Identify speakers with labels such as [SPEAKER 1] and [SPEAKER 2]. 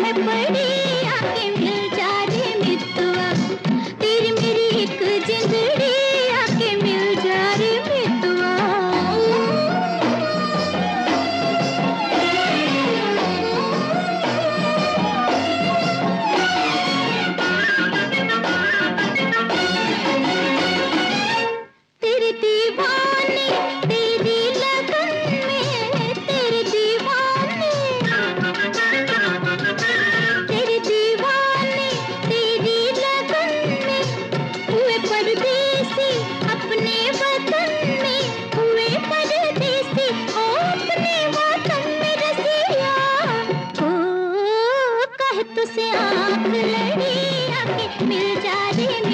[SPEAKER 1] है पड़ी आके मिल जा रे मितवा, तेरी मेरी एक जिंदड़ी आके मिल जा रे मितवा। तेरी दीवानी तेरी लगन में, तेरी दीवानी तेरी दीवानी तेरी लगन में, हुए परदेसी अपने वतन में, हुए परदेसी ओ अपने वतन में रसिया। ओ कह तुझसे आँख लड़ी आके मिल जा रे